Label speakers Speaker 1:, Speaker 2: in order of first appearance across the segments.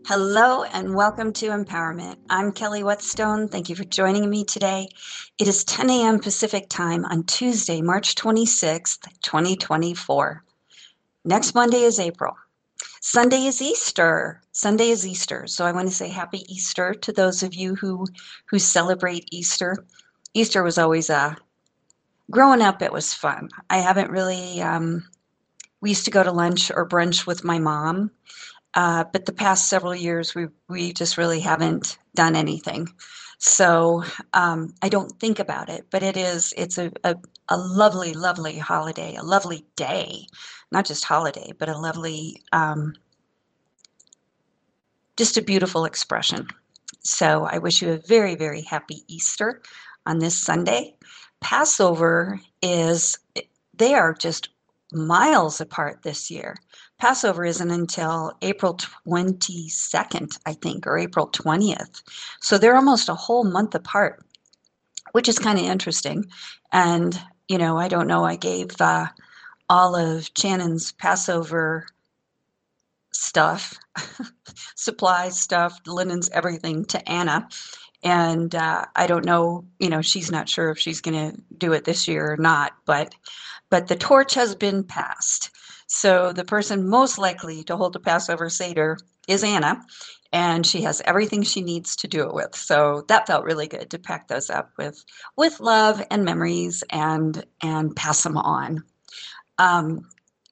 Speaker 1: Hello and welcome to Empowerment. I'm Kelly Whetstone. Thank you for joining me today. It is 10 a.m. Pacific time on Tuesday, March 26th, 2024. Next Monday is April. Sunday is Easter. Sunday is Easter. So I want to say happy Easter to those of you who celebrate Easter. Easter was always growing up, it was fun. I haven't really we used to go to lunch or brunch with my mom. But the past several years, we just really haven't done anything. So I don't think about it, but it's a lovely, lovely holiday, a lovely day, not just holiday, but a lovely, just a beautiful expression. So I wish you a very, very happy Easter on this Sunday. Passover is, they are just miles apart this year. Passover isn't until April 22nd, I think, or April 20th. So they're almost a whole month apart, which is kind of interesting. And, I don't know, I gave all of Shannon's Passover stuff, supplies, stuff, linens, everything to Anna. And I don't know, she's not sure if she's going to do it this year or not, but the torch has been passed. So the person most likely to hold the Passover Seder is Anna, and she has everything she needs to do it with. So that felt really good to pack those up with love and memories and pass them on. Um,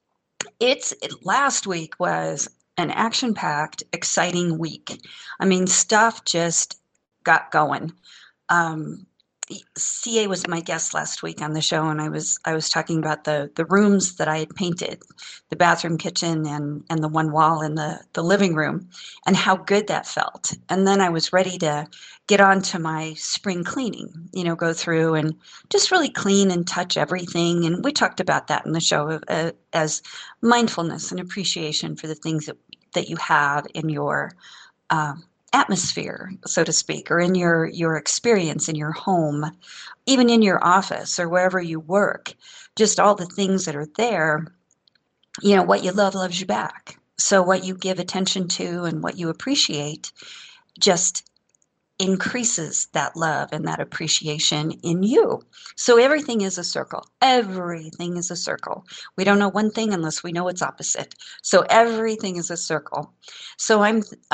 Speaker 1: Last week was an action-packed, exciting week. I mean, stuff just got going. Um, CA was my guest last week on the show, and I was talking about the rooms that I had painted, the bathroom, kitchen, and the one wall in the living room, and how good that felt. And then I was ready to get on to my spring cleaning, go through and just really clean and touch everything. And we talked about that in the show as mindfulness and appreciation for the things that you have in your atmosphere, so to speak, or in your experience in your home, even in your office or wherever you work, just all the things that are there. What you love loves you back. So what you give attention to and what you appreciate just increases that love and that appreciation in you. So everything is a circle. Everything is a circle. We don't know one thing unless we know its opposite. So everything is a circle. So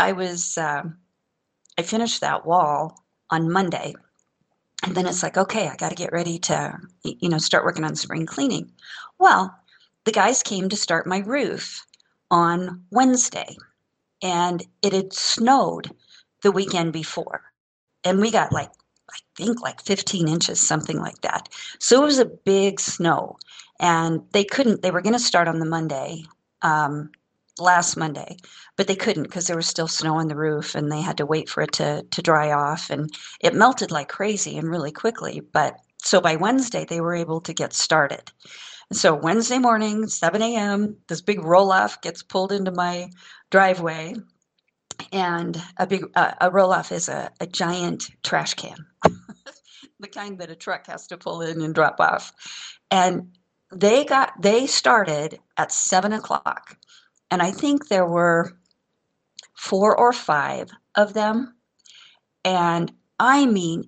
Speaker 1: I finished that wall on Monday, and then it's like, okay, I got to get ready to, start working on spring cleaning. Well, the guys came to start my roof on Wednesday, and it had snowed the weekend before, and we got I think like 15 inches, something like that. So it was a big snow, and they were going to start on the Monday, um, last Monday, but they couldn't because there was still snow on the roof and they had to wait for it to dry off. And it melted like crazy and really quickly. But so by Wednesday, they were able to get started. So Wednesday morning, 7 a.m., this big roll off gets pulled into my driveway. And a roll off is a giant trash can, the kind that a truck has to pull in and drop off. And they started at 7 o'clock. And I think there were 4 or 5 of them. And I mean,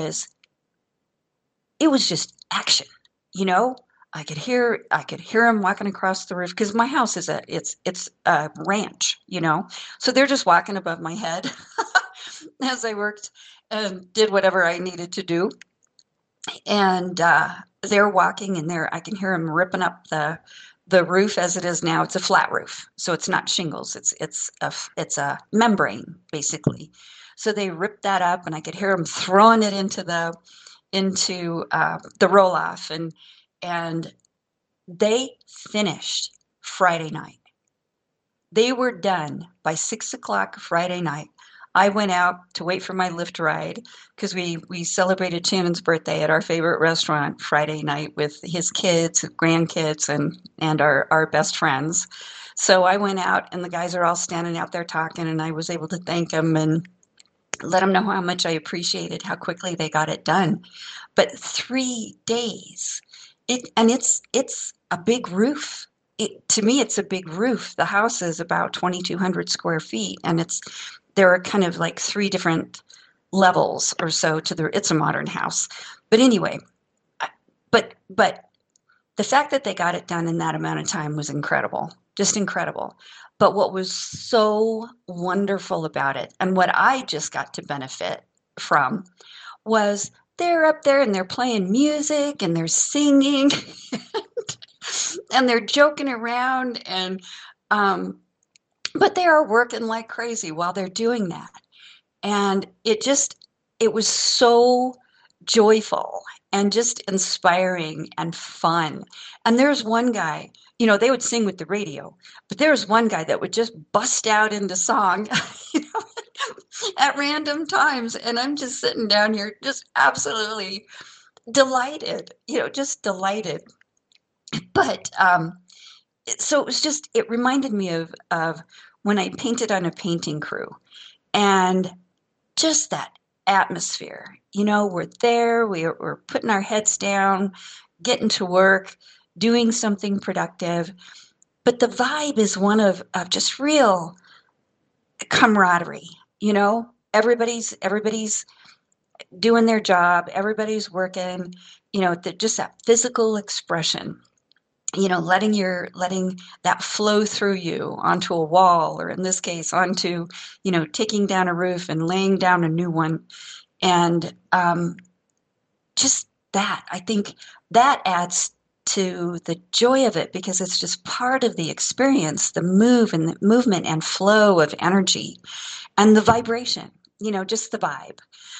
Speaker 1: it was just action, you know? I could hear them walking across the roof because my house it's a ranch, So they're just walking above my head as I worked and did whatever I needed to do. And they're walking and I can hear them ripping up the roof as it is now. It's a flat roof, so it's not shingles. It's a membrane basically. So they ripped that up, and I could hear them throwing it into the roll off, and they finished Friday night. They were done by 6 o'clock Friday night. I went out to wait for my Lyft ride because we celebrated Shannon's birthday at our favorite restaurant Friday night with his kids, grandkids, and our best friends. So I went out, and the guys are all standing out there talking, and I was able to thank them and let them know how much I appreciated how quickly they got it done. But 3 days, it's a big roof. to me, it's a big roof. The house is about 2,200 square feet, and there are kind of like three different levels or so it's a modern house. But anyway, but the fact that they got it done in that amount of time was incredible, just incredible. But what was so wonderful about it, and what I just got to benefit from, was they're up there and they're playing music and they're singing and they're joking around um, but they are working like crazy while they're doing that. And it was so joyful and just inspiring and fun. And there's one guy, they would sing with the radio, but there was one guy that would just bust out into song, you know, at random times. And I'm just sitting down here just absolutely delighted, just delighted. But so it reminded me of when I painted on a painting crew, and just that atmosphere. We're there, we're putting our heads down, getting to work, doing something productive. But the vibe is one of just real camaraderie. Everybody's doing their job, everybody's working, just that physical expression. Letting that flow through you onto a wall, or in this case, onto, taking down a roof and laying down a new one. And just that, I think that adds to the joy of it, because it's just part of the experience, the movement and flow of energy and the vibration, just the vibe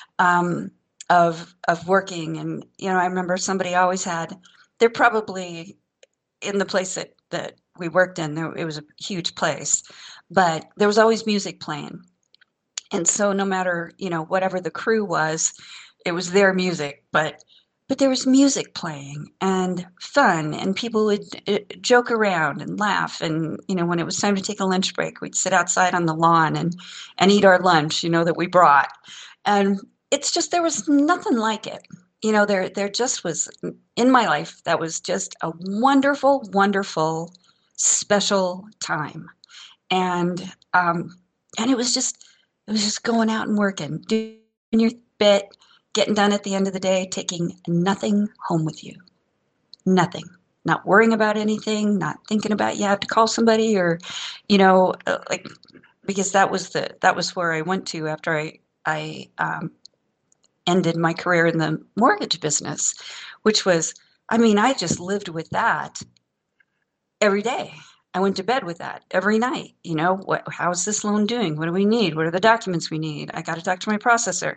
Speaker 1: of working. And, I remember somebody always they're probably in the place that we worked in, it was a huge place, but there was always music playing. And so no matter, whatever the crew was, it was their music, but there was music playing and fun, and people would joke around and laugh. And, when it was time to take a lunch break, we'd sit outside on the lawn and eat our lunch, that we brought. And it's just, there was nothing like it. There just was, in my life, that was just a wonderful, wonderful, special time. And it was just going out and working, doing your bit, getting done at the end of the day, taking nothing home with you. Nothing. Not worrying about anything, not thinking about you have to call somebody, or, like, because that was where I went to after I ended my career in the mortgage business, which was, I just lived with that every day. I went to bed with that every night. How's this loan doing? What do we need? What are the documents we need? I got to talk to my processor.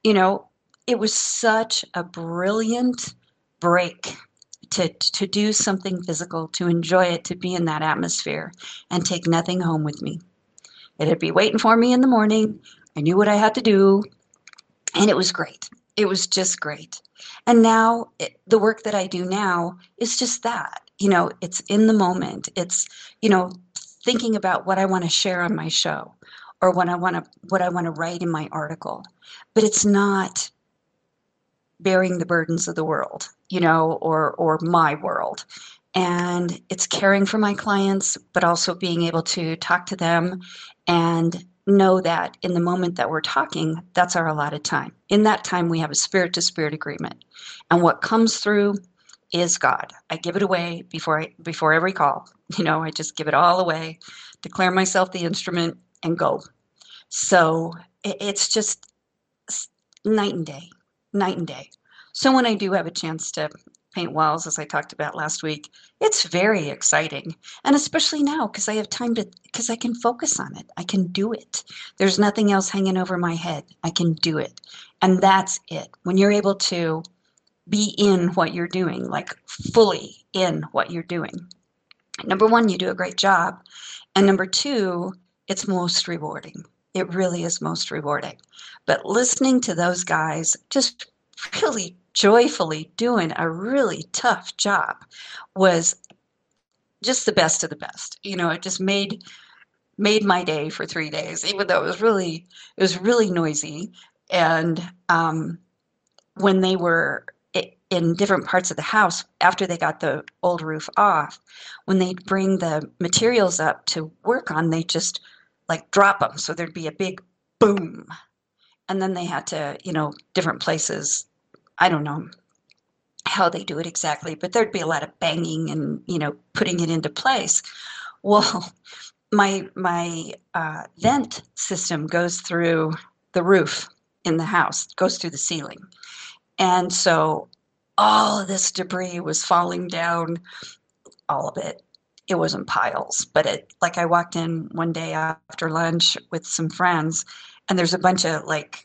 Speaker 1: It was such a brilliant break to do something physical, to enjoy it, to be in that atmosphere and take nothing home with me. It'd be waiting for me in the morning. I knew what I had to do. And it was great. It was just great. And now the work that I do now is just that. It's in the moment. It's, thinking about what I want to share on my show, or what I want to write in my article. But it's not bearing the burdens of the world, or my world. And it's caring for my clients, but also being able to talk to them and know that in the moment that we're talking, that's our allotted time. In that time, we have a spirit-to-spirit agreement. And what comes through is God. I give it away before every call. I just give it all away, declare myself the instrument, and go. So it's just night and day, night and day. So when I do have a chance to paint walls, as I talked about last week, it's very exciting. And especially now, because I have time because I can focus on it. I can do it. There's nothing else hanging over my head. I can do it. And that's it. When you're able to be in what you're doing, like fully in what you're doing. Number one, you do a great job. And number two, it's most rewarding. It really is most rewarding. But listening to those guys just really joyfully doing a really tough job was just the best of the best. It just made my day for 3 days, even though it was really noisy. And when they were in different parts of the house after they got the old roof off, when they'd bring the materials up to work on, they just like drop them. So there'd be a big boom. And then they had to, different places. I don't know how they do it exactly, but there'd be a lot of banging and, putting it into place. Well, my vent system goes through the roof in the house, goes through the ceiling. And so all of this debris was falling down, all of it. It wasn't piles, but like I walked in one day after lunch with some friends, and there's a bunch of like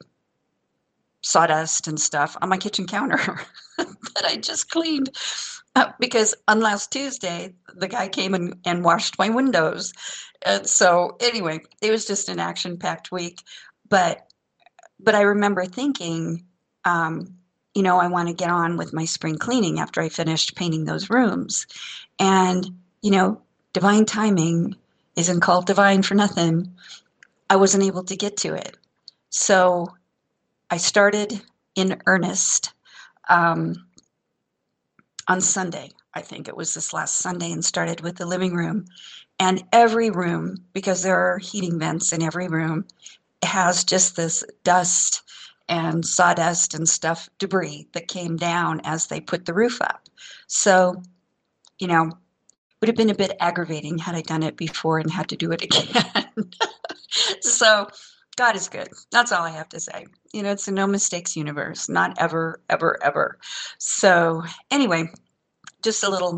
Speaker 1: sawdust and stuff on my kitchen counter that I just cleaned because on last Tuesday, the guy came and washed my windows. And so anyway, it was just an action-packed week. But I remember thinking, I want to get on with my spring cleaning after I finished painting those rooms. And, divine timing isn't called divine for nothing. I wasn't able to get to it. So I started in earnest on Sunday. I think it was this last Sunday, and started with the living room. And every room, because there are heating vents in every room, has just this dust and sawdust and stuff, debris that came down as they put the roof up. So, would have been a bit aggravating had I done it before and had to do it again. So God is good. That's all I have to say. It's a no mistakes universe, not ever, ever, ever. So anyway, just a little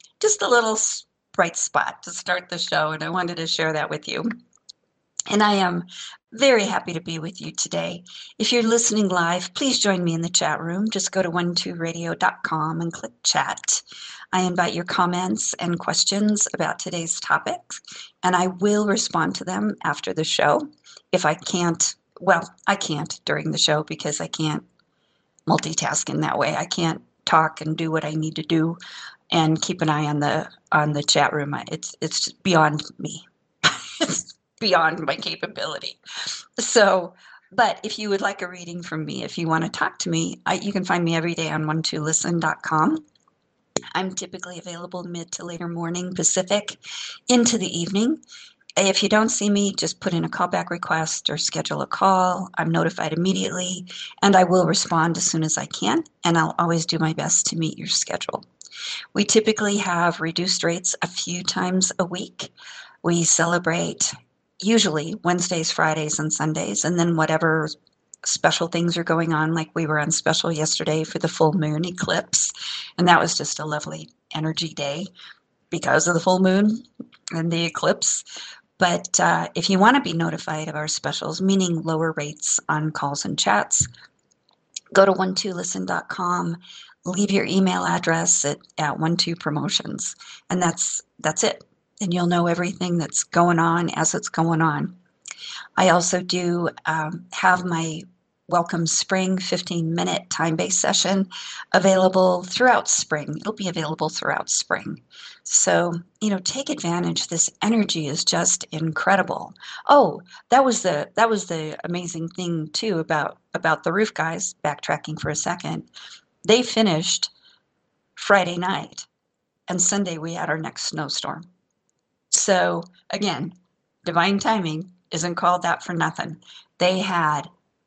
Speaker 1: bright spot to start the show, and I wanted to share that with you. And I am very happy to be with you today. If you're listening live, please join me in the chat room. Just go to 12radio.com and click chat. I invite your comments and questions about today's topics, and I will respond to them after the show. If I can't, I can't during the show because I can't multitask in that way. I can't talk and do what I need to do and keep an eye on the chat room. It's beyond me. It's beyond my capability. So, but if you would like a reading from me, if you want to talk to me, you can find me every day on 12listen.com. I'm typically available mid to later morning Pacific into the evening. If you don't see me, just put in a callback request or schedule a call. I'm notified immediately, and I will respond as soon as I can, and I'll always do my best to meet your schedule. We typically have reduced rates a few times a week. We celebrate usually Wednesdays, Fridays, and Sundays, and then whatever special things are going on, like we were on special yesterday for the full moon eclipse, and that was just a lovely energy day because of the full moon and the eclipse. But if you want to be notified of our specials, meaning lower rates on calls and chats, go to 12listen.com, leave your email address at 12promotions, and that's it. And you'll know everything that's going on as it's going on. I also do have my Welcome Spring 15-minute time-based session available throughout spring. It'll be available throughout spring. So, take advantage. This energy is just incredible. Oh, that was the amazing thing too about the roof guys, backtracking for a second. They finished Friday night, and Sunday we had our next snowstorm. So again, divine timing isn't called that for nothing. They had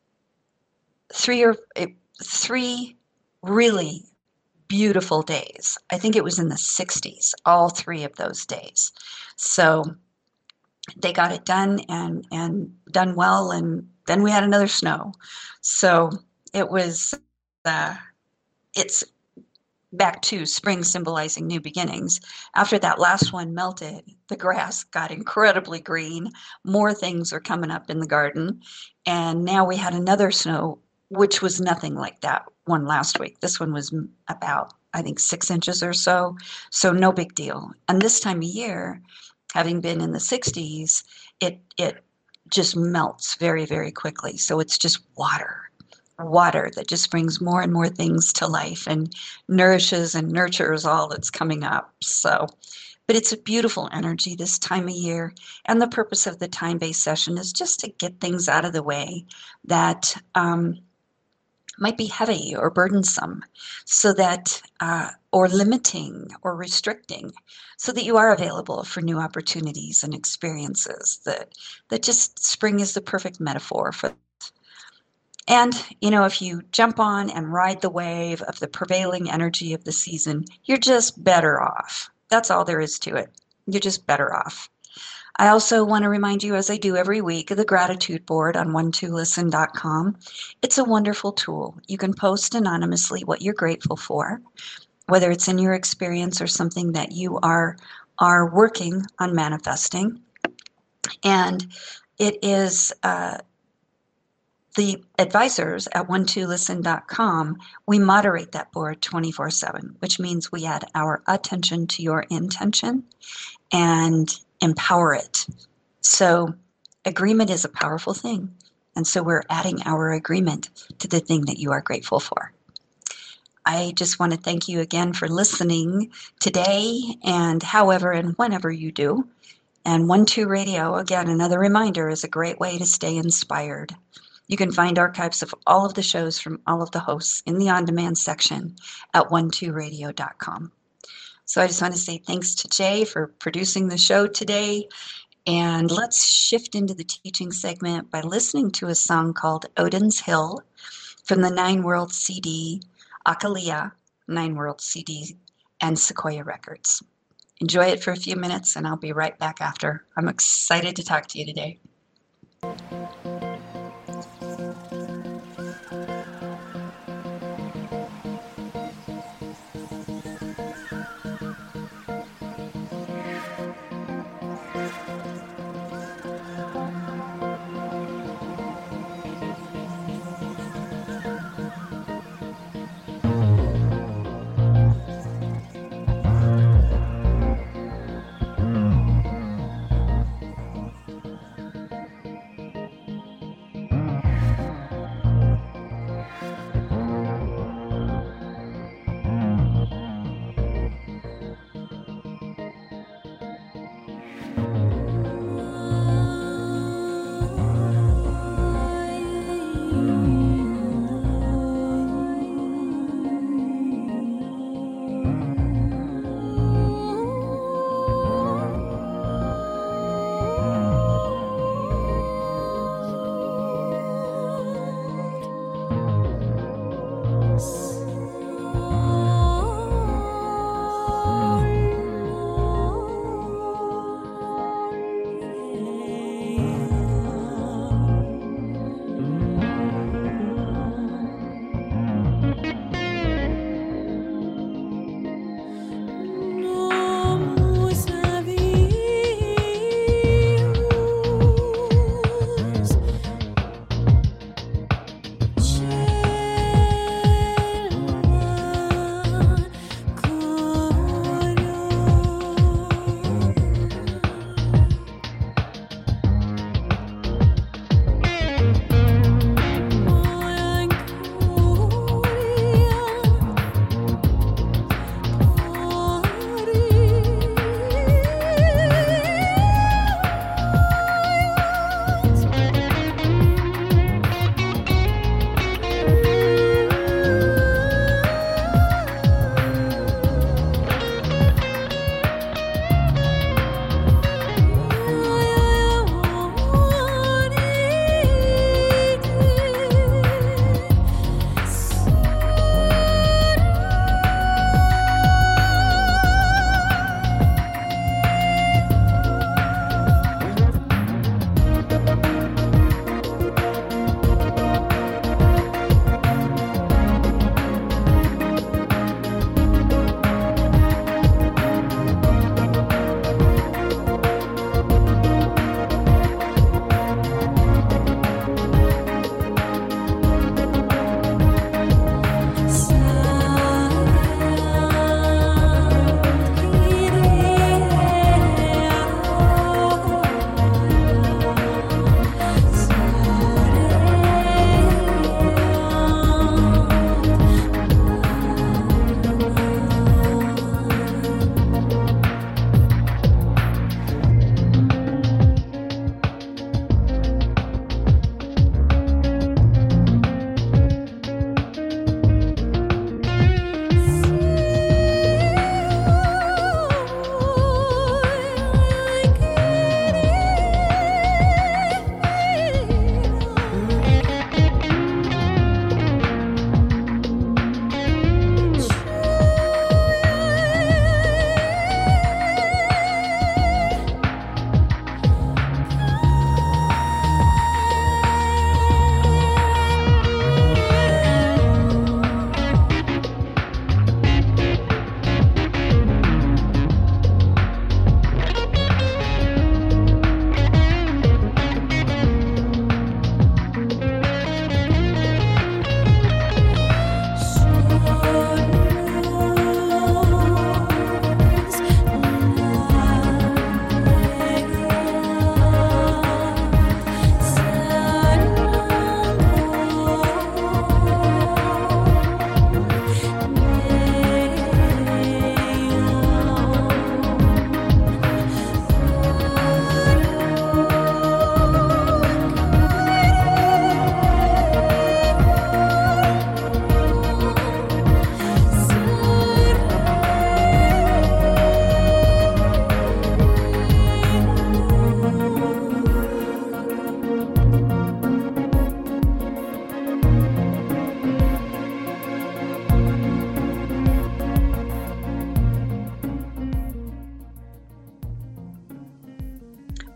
Speaker 1: three really beautiful days. I think it was in the 60s, all three of those days. So they got it done and done well, and then we had another snow. So it was, it's back to spring symbolizing new beginnings. After that last one melted, the grass got incredibly green. More things are coming up in the garden. And now we had another snow, which was nothing like that one last week. This one was about, I think, 6 inches or so. So no big deal. And this time of year, having been in the 60s, it just melts very, very quickly. So it's just water that just brings more and more things to life and nourishes and nurtures all that's coming up. So, but it's a beautiful energy this time of year. And the purpose of the time-based session is just to get things out of the way that might be heavy or burdensome, so that or limiting or restricting, so that you are available for new opportunities and experiences. That just spring is the perfect metaphor for. And if you jump on and ride the wave of the prevailing energy of the season, you're just better off. That's all there is to it. You're just better off. I also want to remind you, as I do every week, of the gratitude board on one2listen.com. It's a wonderful tool. You can post anonymously what you're grateful for, whether it's in your experience or something that you are working on manifesting. And it is the advisors at one2listen.com, we moderate that board 24/7, which means we add our attention to your intention and empower it. So agreement is a powerful thing. And so we're adding our agreement to the thing that you are grateful for. I just want to thank you again for listening today, and however and whenever you do. And 1-2 Radio, again, another reminder, is a great way to stay inspired. You can find archives of all of the shows from all of the hosts in the on-demand section at 12radio.com. So I just want to say thanks to Jay for producing the show today. And let's shift into the teaching segment by listening to a song called Odin's Hill from the Nine World CD, Akalia, Nine World CD, and Sequoia Records. Enjoy it for a few minutes, and I'll be right back after. I'm excited to talk to you today.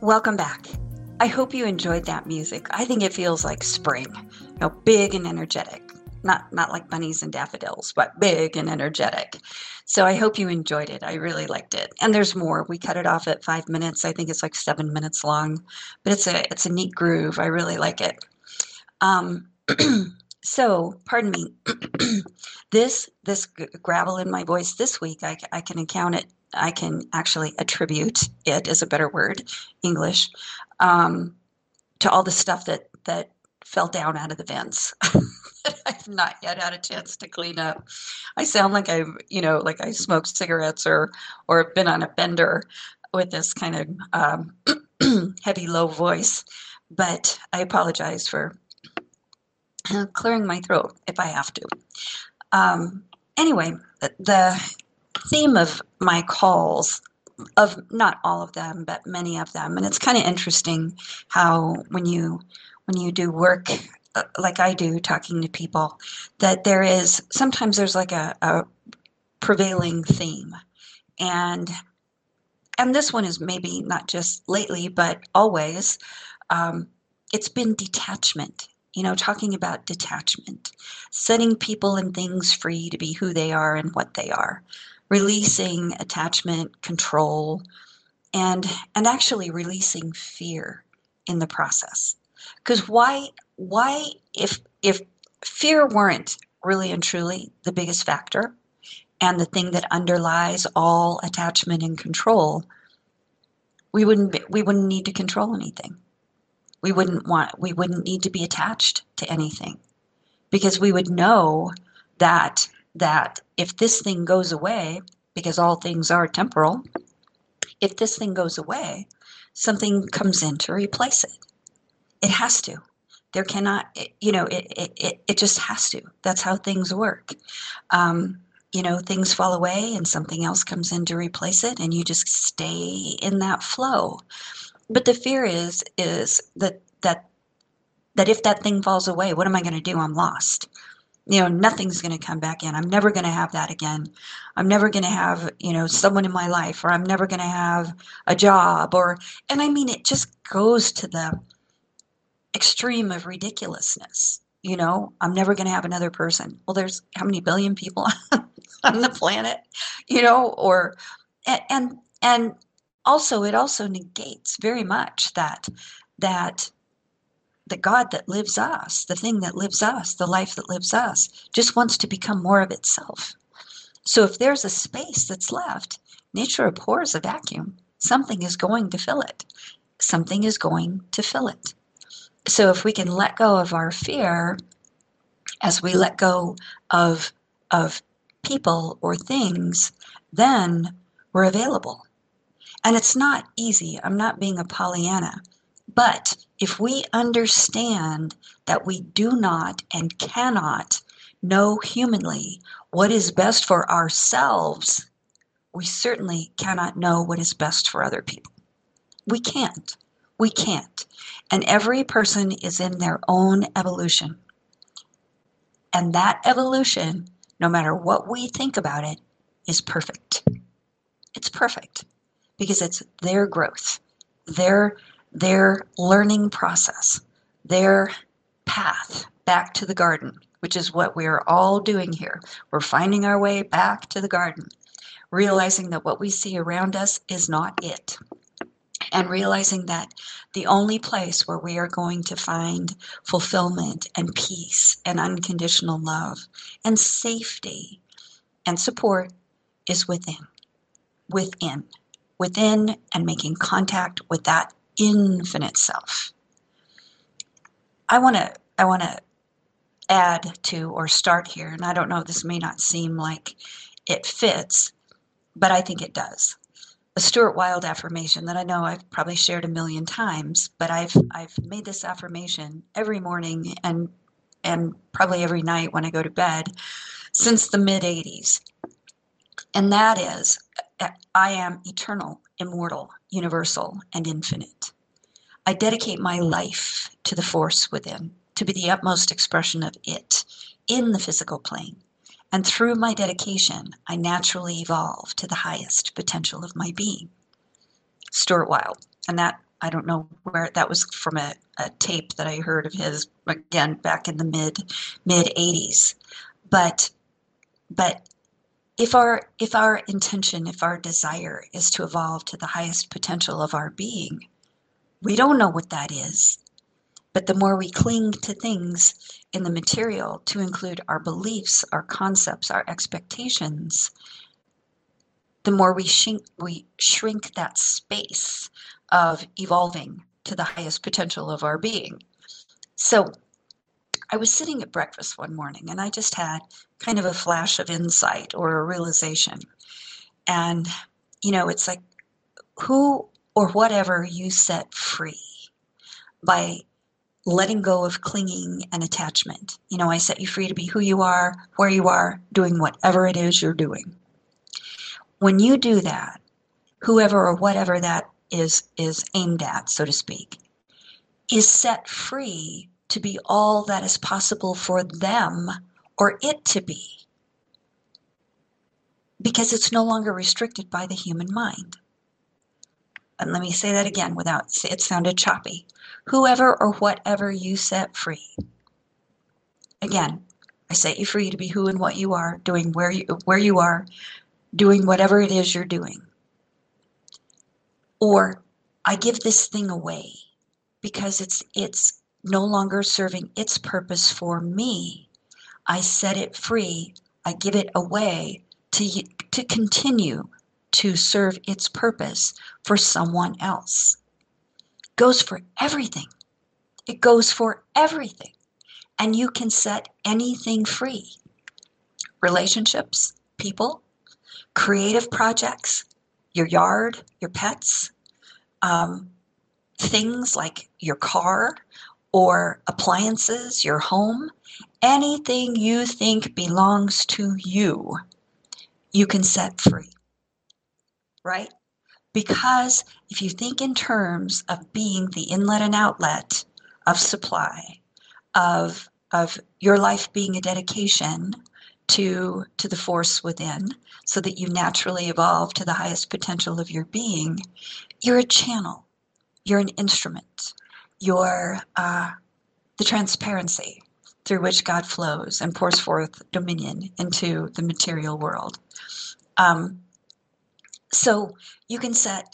Speaker 1: Welcome back. I hope you enjoyed that music. I think it feels like spring, big and energetic. Not like bunnies and daffodils, but big and energetic. So I hope you enjoyed it. I really liked it. And there's more. We cut it off at 5 minutes. I think it's like 7 minutes long, but it's a neat groove. I really like it. Um, so, pardon me. This gravel in my voice this week, I can account it. I can actually attribute it, is a better word, English, um, to all the stuff that fell down out of the vents that I've not yet had a chance to clean up. I sound like like I smoked cigarettes or been on a bender with this kind of heavy, low voice. But I apologize for clearing my throat if I have to. Anyway, the theme of my calls, of not all of them, but many of them, and it's kind of interesting how when you do work like I do, talking to people, that sometimes there's like a prevailing theme, and this one is maybe not just lately, but always. It's been detachment. Talking about detachment, setting people and things free to be who they are and what they are, releasing attachment, control, and actually releasing fear in the process. Because why if fear weren't really and truly the biggest factor and the thing that underlies all attachment and control, we wouldn't need to control anything. We wouldn't need to be attached to anything, because we would know that if this thing goes away, because all things are temporal, if this thing goes away, something comes in to replace it. It has to. There cannot, it just has to. That's how things work. Things fall away and something else comes in to replace it, and you just stay in that flow. But the fear is that if that thing falls away, what am I going to do? I'm lost. Nothing's going to come back in. I'm never going to have that again. I'm never going to have, someone in my life, or I'm never going to have a job, and I mean, it just goes to the extreme of ridiculousness. I'm never going to have another person. Well, there's how many billion people on the planet, or, and also, it also negates very much that the God that lives us, the thing that lives us, the life that lives us, just wants to become more of itself. So if there's a space that's left, nature abhors a vacuum. Something is going to fill it. Something is going to fill it. So if we can let go of our fear, as we let go of people or things, then we're available. And it's not easy. I'm not being a Pollyanna. But if we understand that we do not and cannot know humanly what is best for ourselves, we certainly cannot know what is best for other people. We can't. We can't. And every person is in their own evolution. And that evolution, no matter what we think about it, is perfect. It's perfect because it's their growth, their learning process, their path back to the garden, which is what we are all doing here. We're finding our way back to the garden, realizing that what we see around us is not it, and realizing that the only place where we are going to find fulfillment and peace and unconditional love and safety and support is within, and making contact with that infinite self. I want to add to or start here, and I don't know, this may not seem like it fits, but I think it does. A Stuart Wilde affirmation that I know I've probably shared a million times, but I've made this affirmation every morning and probably every night when I go to bed since the mid-'80s. And that is, I am eternal, immortal, universal, and infinite. I dedicate my life to the force within, to be the utmost expression of it in the physical plane. And through my dedication, I naturally evolve to the highest potential of my being. Stuart Wilde. And that I don't know where that was from, a tape that I heard of his, again, back in the mid 80s. But but if our intention, if our desire is to evolve to the highest potential of our being, we don't know what that is. But the more we cling to things in the material, to include our beliefs, our concepts, our expectations, the more we shrink that space of evolving to the highest potential of our being. So I was sitting at breakfast one morning and I just had kind of a flash of insight or a realization. And, it's like, who or whatever you set free by letting go of clinging and attachment. I set you free to be who you are, where you are, doing whatever it is you're doing. When you do that, whoever or whatever that is aimed at, so to speak, is set free to be all that is possible for them or it to be, because it's no longer restricted by the human mind. And let me say that again without, it sounded choppy. Whoever or whatever you set free. Again, I set you free to be who and what you are, doing where you are, doing whatever it is you're doing. Or I give this thing away because it's no longer serving its purpose for me. I set it free. I give it away to continue to serve its purpose for someone else. Goes for everything. It goes for everything. And you can set anything free. Relationships, people, creative projects, your yard, your pets, things like your car or appliances, your home, anything you think belongs to you, you can set free, right? Because if you think in terms of being the inlet and outlet of supply, of your life being a dedication to the force within, so that you naturally evolve to the highest potential of your being, you're a channel, you're an instrument, you're the transparency through which God flows and pours forth dominion into the material world. So you can set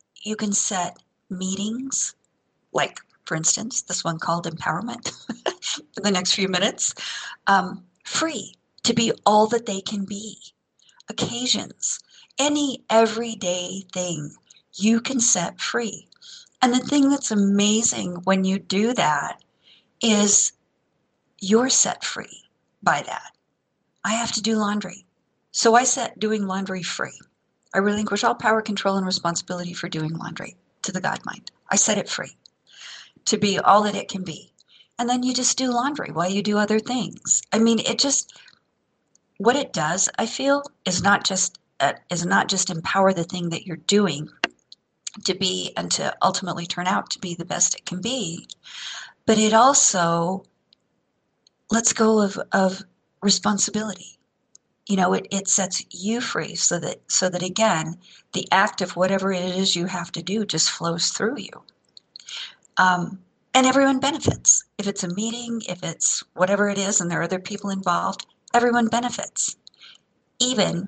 Speaker 1: meetings, like, for instance, this one called Empowerment for the next few minutes, free to be all that they can be. Occasions, any everyday thing you can set free. And the thing that's amazing when you do that is you're set free by that. I have to do laundry. So I set doing laundry free. I relinquish all power, control, and responsibility for doing laundry to the God mind. I set it free to be all that it can be. And then you just do laundry while you do other things. I mean, what it does, I feel, is not just empower the thing that you're doing to be and to ultimately turn out to be the best it can be, but it also lets go of responsibility. It sets you free so that again, the act of whatever it is you have to do just flows through you. And everyone benefits. If it's a meeting, if it's whatever it is, and there are other people involved, everyone benefits. Even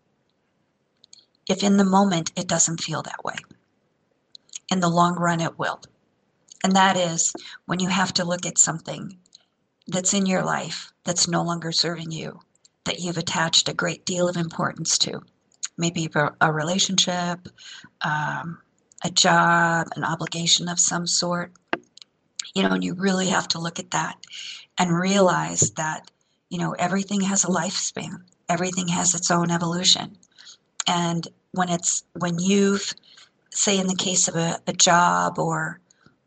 Speaker 1: if in the moment it doesn't feel that way. In the long run, it will. And that is when you have to look at something that's in your life that's no longer serving you, that you've attached a great deal of importance to. Maybe a relationship, a job, an obligation of some sort. And you really have to look at that and realize that, everything has a lifespan. Everything has its own evolution. And when you've, say in the case of a job or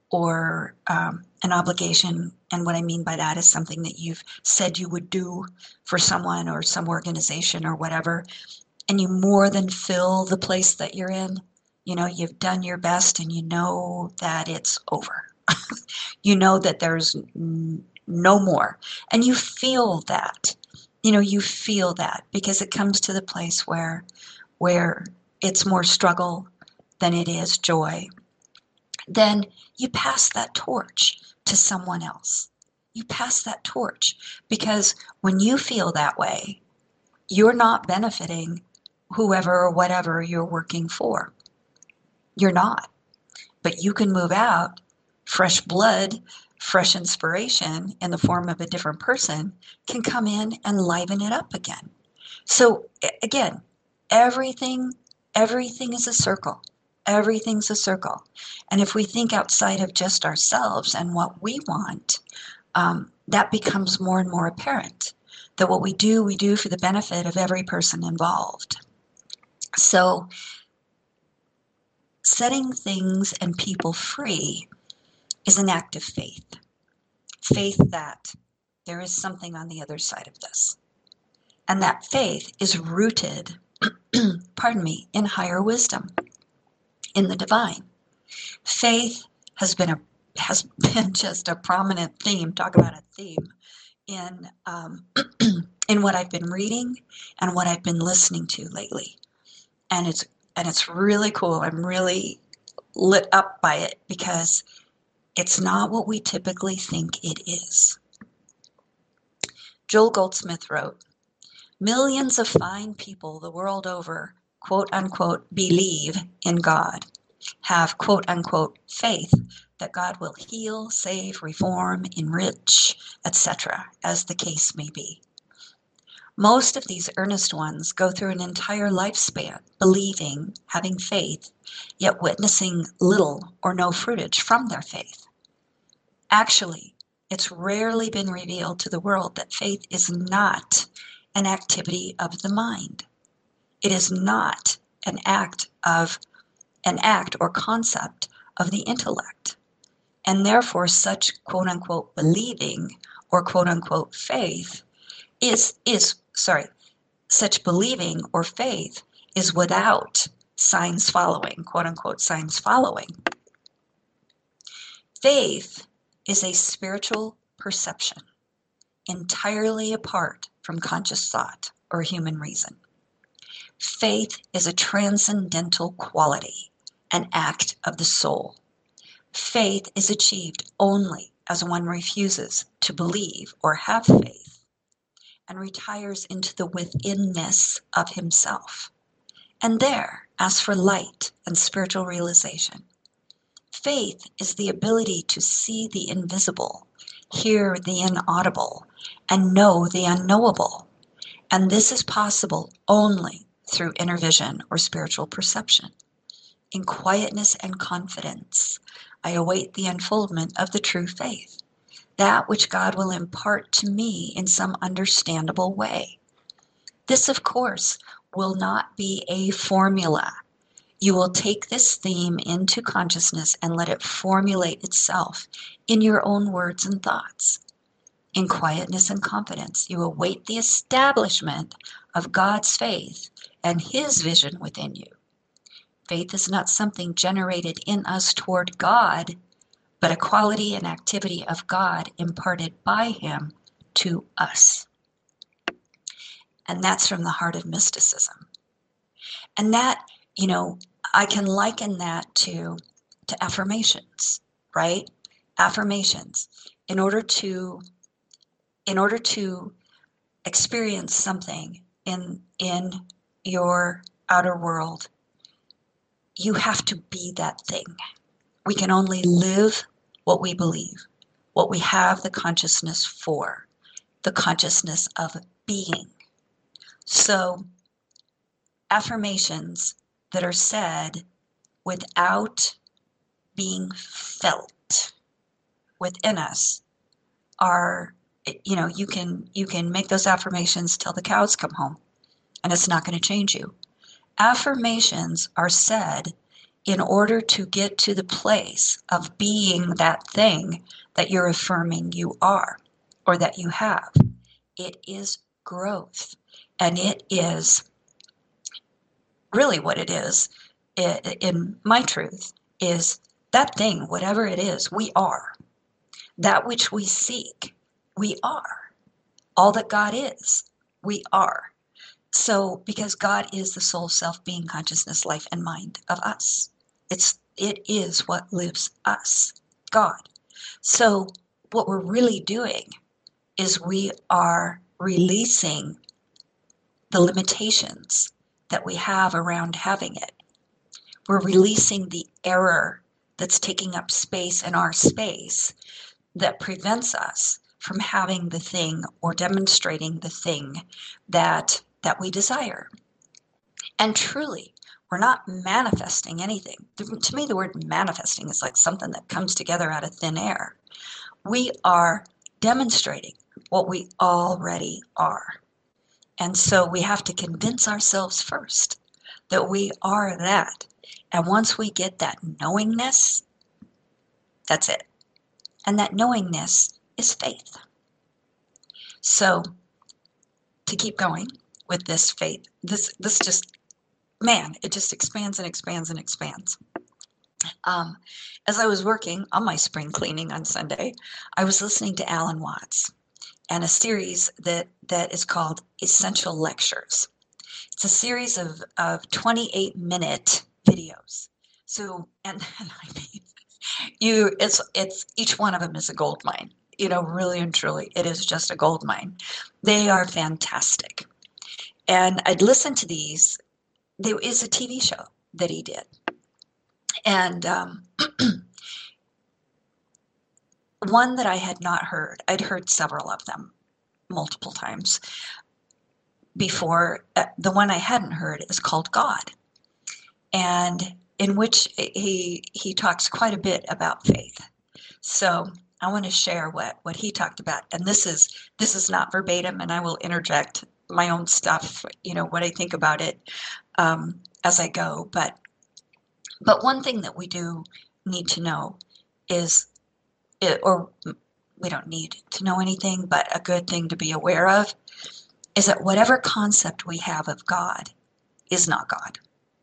Speaker 1: an obligation, and what I mean by that is something that you've said you would do for someone or some organization or whatever, and you more than fill the place that you're in, you've done your best and you know that it's over. You know that there's no more. And you feel that, because it comes to the place where it's more struggle than it is joy. then you pass that torch to someone else. You pass that torch because when you feel that way, you're not benefiting whoever or whatever you're working for. You're not. But you can move out fresh blood, fresh inspiration in the form of a different person can come in and liven it up again. So again, everything is a circle. Everything's a circle. And if we think outside of just ourselves and what we want, that becomes more and more apparent. That what we do for the benefit of every person involved. So setting things and people free is an act of faith. Faith that there is something on the other side of this. And that faith is rooted, pardon me, in higher wisdom, in the divine. Faith has been just a prominent theme. Talk about a theme in in what I've been reading and what I've been listening to lately, and it's really cool. I'm really lit up by it because it's not what we typically think it is. Joel Goldsmith wrote, "Millions of fine people the world over, quote unquote, believe in God, have quote unquote faith that God will heal, save, reform, enrich, etc., as the case may be. Most of these earnest ones go through an entire lifespan believing, having faith, yet witnessing little or no fruitage from their faith. Actually, it's rarely been revealed to the world that faith is not an activity of the mind. It is not an act or concept of the intellect. And therefore such quote unquote believing or quote unquote faith such believing or faith is without signs following, quote unquote signs following. Faith is a spiritual perception entirely apart from conscious thought or human reason. Faith is a transcendental quality, an act of the soul. Faith is achieved only as one refuses to believe or have faith and retires into the withinness of himself, and there asks for light and spiritual realization. Faith is the ability to see the invisible, hear the inaudible, and know the unknowable. And this is possible only through inner vision or spiritual perception. In quietness and confidence, I await the unfoldment of the true faith, that which God will impart to me in some understandable way. This, of course, will not be a formula. You will take this theme into consciousness and let it formulate itself in your own words and thoughts. In quietness and confidence, you await the establishment of God's faith and His vision within you. Faith is not something generated in us toward God, but a quality and activity of God imparted by Him to us. And that's from the heart of mysticism. And that, I can liken that to affirmations, right? Affirmations. In order to experience something in your outer world, you have to be that thing. We can only live what we believe, what we have the consciousness for, the consciousness of being. So affirmations that are said without being felt within us are, you can make those affirmations till the cows come home, and it's not going to change you. Affirmations are said in order to get to the place of being that thing that you're affirming you are or that you have. It is growth, and it is really what it is, in my truth, is that thing, whatever it is, we are. That which we seek, we are. All that God is, we are. So, because God is the soul, self, being, consciousness, life, and mind of us. It's It is what lives us, God. So what we're really doing is we are releasing the limitations that we have around having it. We're releasing the error that's taking up space in our space that prevents us from having the thing or demonstrating the thing that we desire. And truly, we're not manifesting anything. To me, the word manifesting is like something that comes together out of thin air. We are demonstrating what we already are. And so we have to convince ourselves first that we are that. And once we get that knowingness, that's it. And that knowingness is faith. So to keep going with this faith, this just, man, it just expands and expands and expands. As I was working on my spring cleaning on Sunday, I was listening to Alan Watts and a series that is called Essential Lectures. It's a series of 28-minute videos. So, and I mean, it's each one of them is a gold mine. Really and truly, it is just a gold mine. They are fantastic. And I'd listen to these. There is a TV show that he did. And one that I had not heard, I'd heard several of them multiple times before. The one I hadn't heard is called God, and in which he talks quite a bit about faith. So I want to share what he talked about, and this is not verbatim, and I will interject my own stuff, what I think about it as I go. But one thing that we do need to know is, or we don't need to know anything, but a good thing to be aware of is that whatever concept we have of God is not God.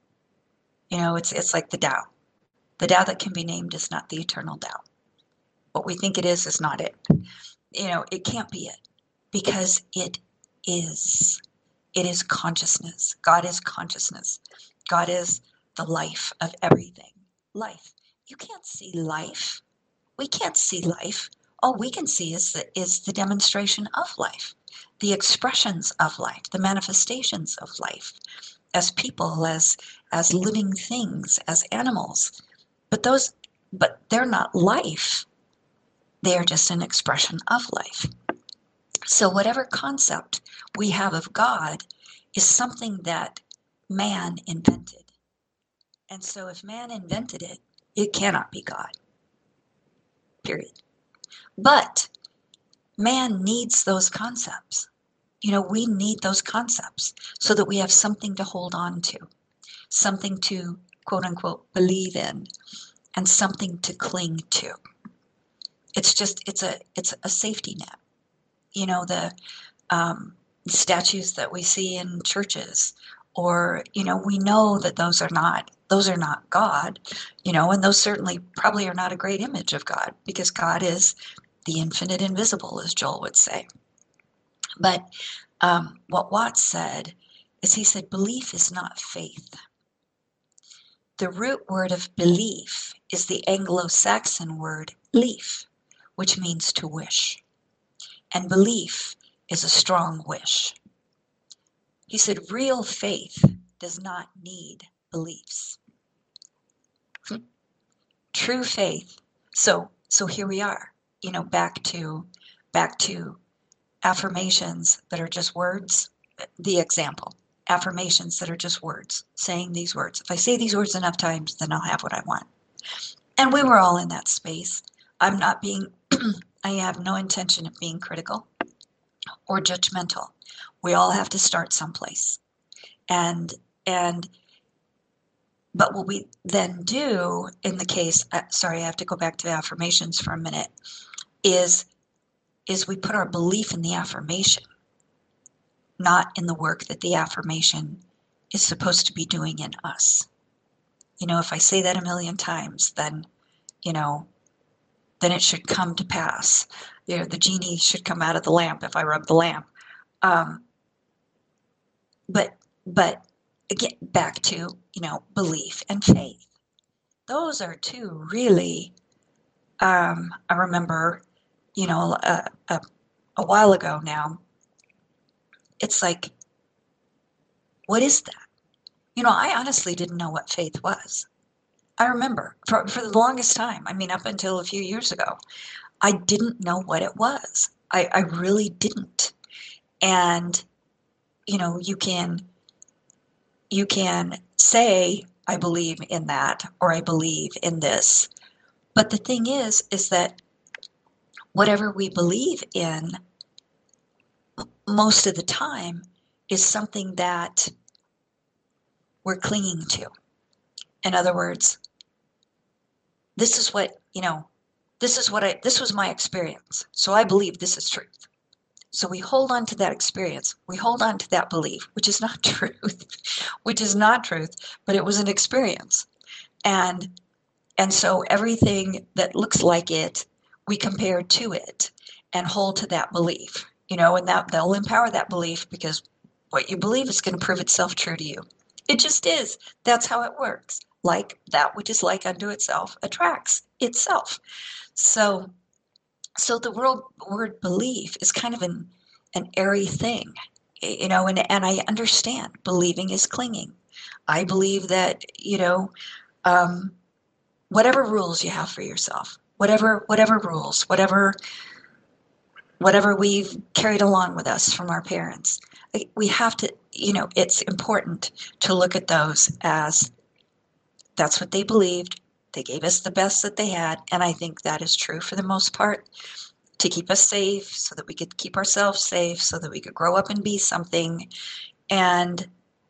Speaker 1: It's like the Tao. The Tao that can be named is not the eternal Tao. What we think it is not it. It can't be it, because it is. It is consciousness. God is consciousness. God is the life of everything. Life. You can't see life. We can't see life. All we can see is the demonstration of life, the expressions of life, the manifestations of life, as people, as living things, as animals. But they're not life. They are just an expression of life. So whatever concept we have of God is something that man invented. And so if man invented it, it cannot be God. Period. But man needs those concepts. We need those concepts so that we have something to hold on to, something to, quote unquote, believe in, and something to cling to. It's a safety net. The statues that we see in churches, or we know that those are not God, and those certainly probably are not a great image of God, because God is the infinite invisible, as Joel would say. But what Watts said is, he said, belief is not faith. The root word of belief is the Anglo-Saxon word leaf, which means to wish. And belief is a strong wish. He said, real faith does not need beliefs. True faith. So here we are, back to affirmations that are just words. The example, affirmations that are just words, saying these words. If I say these words enough times, then I'll have what I want. And we were all in that space. I'm not being, I have no intention of being critical or judgmental. We all have to start someplace. But what we then do in the case, sorry, I have to go back to the affirmations for a minute, is we put our belief in the affirmation, not in the work that the affirmation is supposed to be doing in us. If I say that a million times, then it should come to pass. The genie should come out of the lamp if I rub the lamp. But again, back to, belief and faith. those are two really, I remember, you know, a while ago now, it's like, what is that? You know, I honestly didn't know what faith was. I remember for the longest time, I mean, up until a few years ago, I didn't know what it was. I really didn't. And, you know, you can say, I believe in that, or I believe in this. But the thing is that whatever we believe in most of the time is something that we're clinging to. In other words, this is what, you know, this was my experience. So I believe this is truth. So we hold on to that experience. We hold on to that belief, which is not truth, which is not truth, but it was an experience. And and so everything that looks like it, we compare to it and hold to that belief, you know, and that they'll empower that belief because what you believe is going to prove itself true to you. It just is. That's how it works. Like that which is like unto itself attracts itself. So so the word belief is kind of an airy thing, you know, and I understand believing is clinging. I believe that, you know, um, whatever rules you have for yourself, whatever rules, whatever we've carried along with us from our parents, we have to, you know, it's important to look at those as that's what they believed. They gave us the best that they had, and I think that is true for the most part to keep us safe, so that we could keep ourselves safe, so that we could grow up and be something, and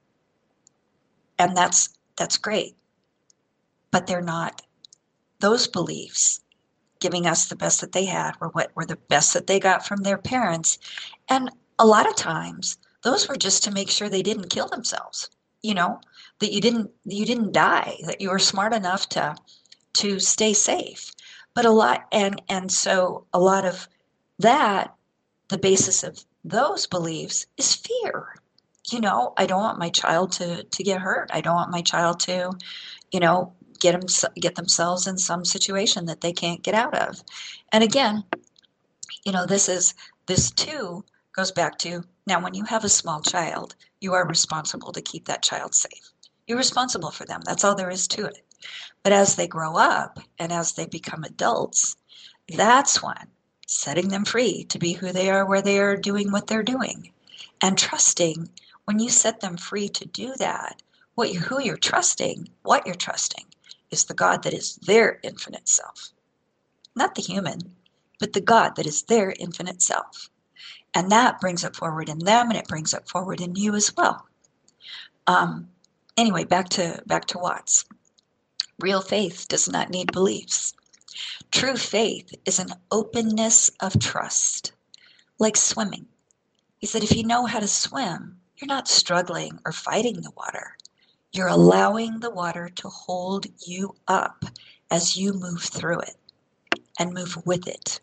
Speaker 1: and that's great. But they're not those beliefs giving us the best that they had were what were the best that they got from their parents. And a lot of times those were just to make sure they didn't kill themselves, you know, that you didn't die, that you were smart enough to stay safe. But a lot and so a lot of that, the basis of those beliefs is fear. You know, I don't want my child to get hurt. I don't want my child to, you know, get themselves in some situation that they can't get out of. And again, you know, this too goes back to now when you have a small child, you are responsible to keep that child safe. You're responsible for them. That's all there is to it. But as they grow up and as they become adults, that's when setting them free to be who they are, where they are doing what they're doing, and trusting when you set them free to do that, who you're trusting, what you're trusting, is the God that is their infinite self, not the human, but the God that is their infinite self. And that brings it forward in them, and it brings it forward in you as well. Um, anyway, back to Watts. Real faith does not need beliefs. True faith is an openness of trust, like swimming. He said, if you know how to swim, you're not struggling or fighting the water. You're allowing the water to hold you up as you move through it and move with it.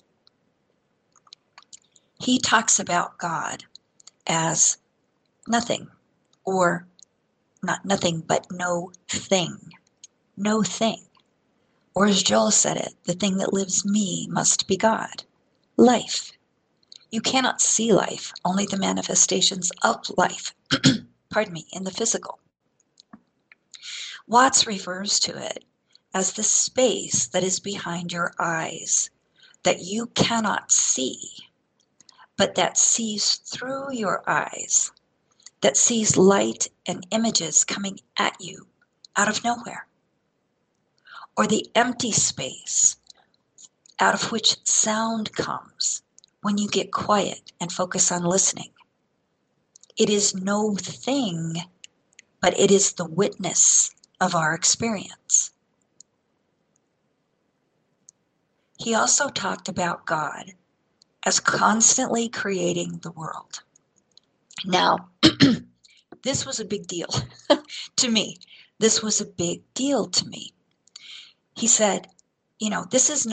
Speaker 1: He talks about God as nothing, or not nothing, but no thing. No thing. Or as Joel said it, the thing that lives me must be God. Life. You cannot see life, only the manifestations of life, pardon me, in the physical. Watts refers to it as the space that is behind your eyes, that you cannot see, but that sees through your eyes, that sees light and images coming at you out of nowhere. Or the empty space out of which sound comes when you get quiet and focus on listening. It is no thing, but it is the witness of our experience. He also talked about God as constantly creating the world. Now, this was a big deal to me. This was a big deal to me. He said, you know, this is,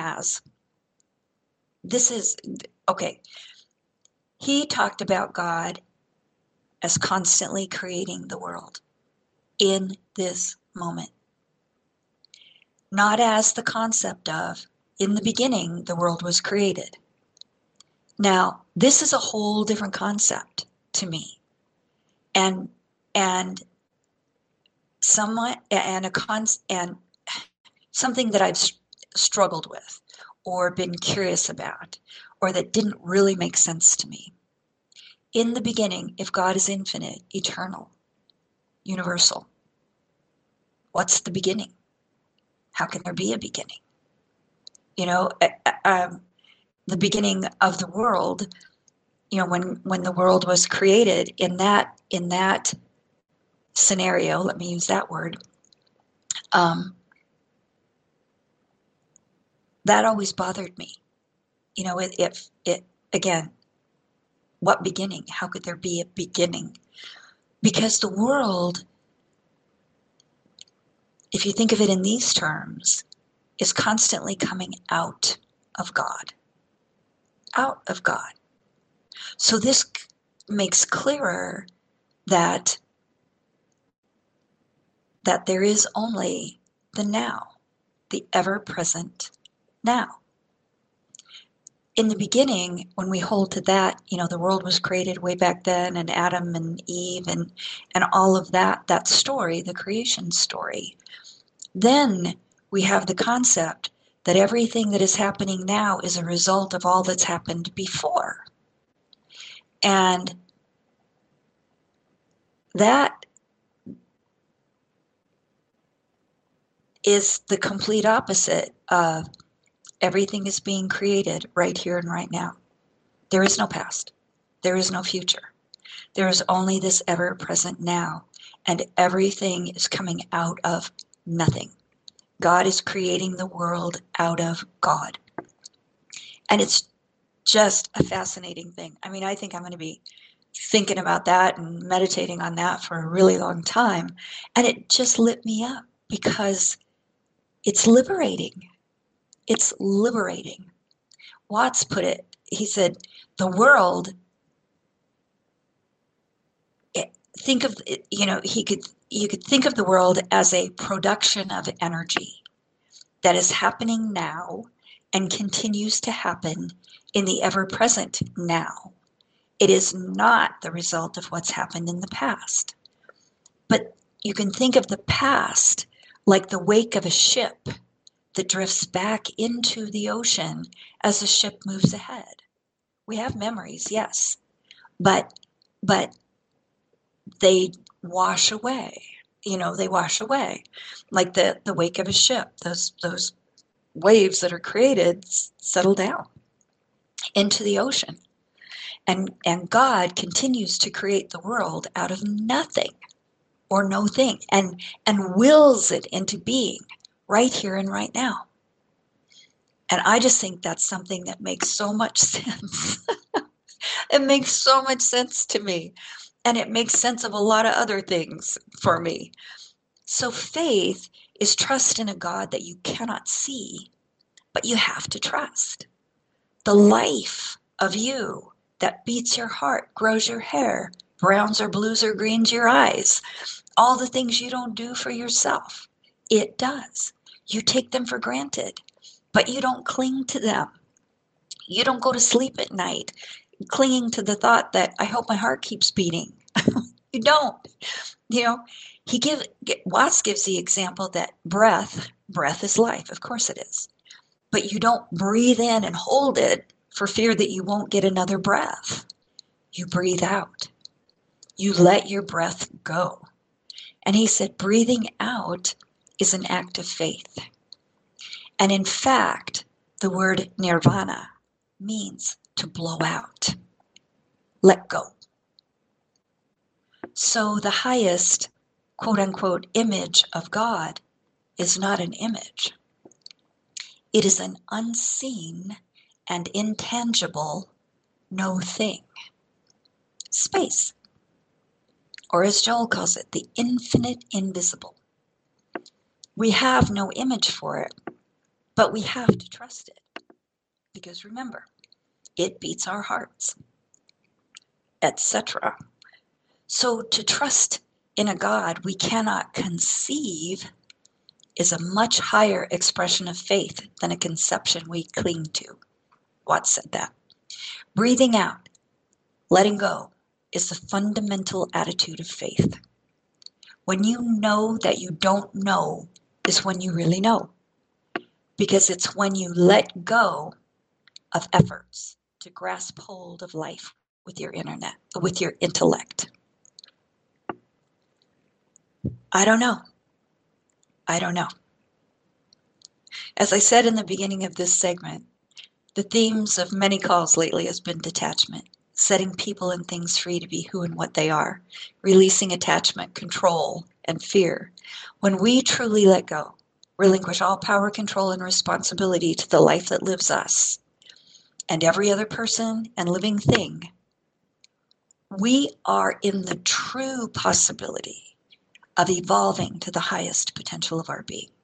Speaker 1: okay. He talked about God as constantly creating the world in this moment. not as the concept of, in the beginning, the world was created. Now, this is a whole different concept to me. And and somewhat and and something that I've struggled with or been curious about or that didn't really make sense to me. In the beginning, if God is infinite, eternal, universal, what's the beginning? How can there be a beginning? You know, the beginning of the world, you know, when the world was created, in that scenario, let me use that word, that always bothered me. You know, if it again, what beginning? How could there be a beginning? Because the world, if you think of it in these terms, is constantly coming out of God. Out of God. So this makes clearer that there is only the now, the ever-present now. In the beginning, when we hold to that, you know, the world was created way back then, and Adam and Eve and all of that story, the creation story, then we have the concept that everything that is happening now is a result of all that's happened before. And that is the complete opposite of everything is being created right here and right now. There is no past. There is no future. There is only this ever-present now, and everything is coming out of nothing. God is creating the world out of God. And it's just a fascinating thing. I mean, I think I'm going to be thinking about that and meditating on that for a really long time. And it just lit me up because it's liberating. It's liberating. Watts put it, he said, the world, think of, you know, you could think of the world as a production of energy that is happening now and continues to happen in the ever-present now. It is not the result of what's happened in the past. But you can think of the past like the wake of a ship that drifts back into the ocean as the ship moves ahead. We have memories, yes, but they wash away. You know, they wash away like the wake of a ship. Those waves that are created settle down into the ocean. And God continues to create the world out of nothing or no thing and wills it into being right here and right now. And I just think that's something that makes so much sense. It makes so much sense to me. And it makes sense of a lot of other things for me. So faith is trust in a God that you cannot see, but you have to trust. The life of you that beats your heart, grows your hair, browns or blues or greens your eyes, all the things you don't do for yourself, it does. You take them for granted, but you don't cling to them. You don't go to sleep at night clinging to the thought that I hope my heart keeps beating. You don't. You know, Watts gives the example that breath is life. Of course it is. But you don't breathe in and hold it for fear that you won't get another breath. You breathe out. You let your breath go. And he said breathing out is an act of faith. And in fact, the word nirvana means to blow out, let go. So the highest, quote unquote, image of God is not an image. It is an unseen and intangible no thing. Space. Or as Joel calls it, the infinite invisible. We have no image for it, but we have to trust it. Because remember, it beats our hearts, etc. So to trust in a God we cannot conceive is a much higher expression of faith than a conception we cling to. Watts said that. Breathing out, letting go, is the fundamental attitude of faith. When you know that you don't know is when you really know. Because it's when you let go of efforts to grasp hold of life with your intellect. I don't know. As I said in the beginning of this segment, the themes of many calls lately has been detachment, setting people and things free to be who and what they are, releasing attachment, control, and fear. When we truly let go, relinquish all power, control, and responsibility to the life that lives us and every other person and living thing, we are in the true possibility of evolving to the highest potential of our being.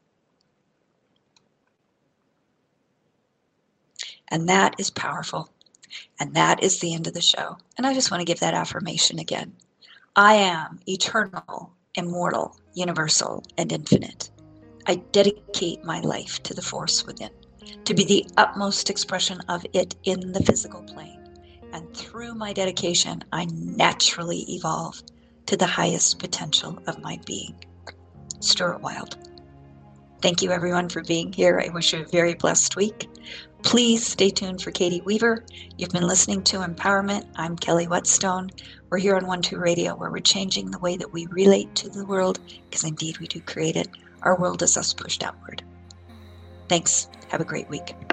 Speaker 1: And that is powerful. And that is the end of the show. And I just want to give that affirmation again. I am eternal, immortal, universal, and infinite. I dedicate my life to the force within, to be the utmost expression of it in the physical plane. And through my dedication, I naturally evolve to the highest potential of my being. Stuart Wilde. Thank you, everyone, for being here. I wish you a very blessed week. Please stay tuned for Katie Weaver. You've been listening to Empowerment. I'm Kelly Whetstone. We're here on 1-2 Radio, where we're changing the way that we relate to the world, because indeed we do create it. Our world is us pushed outward. Thanks. Have a great week.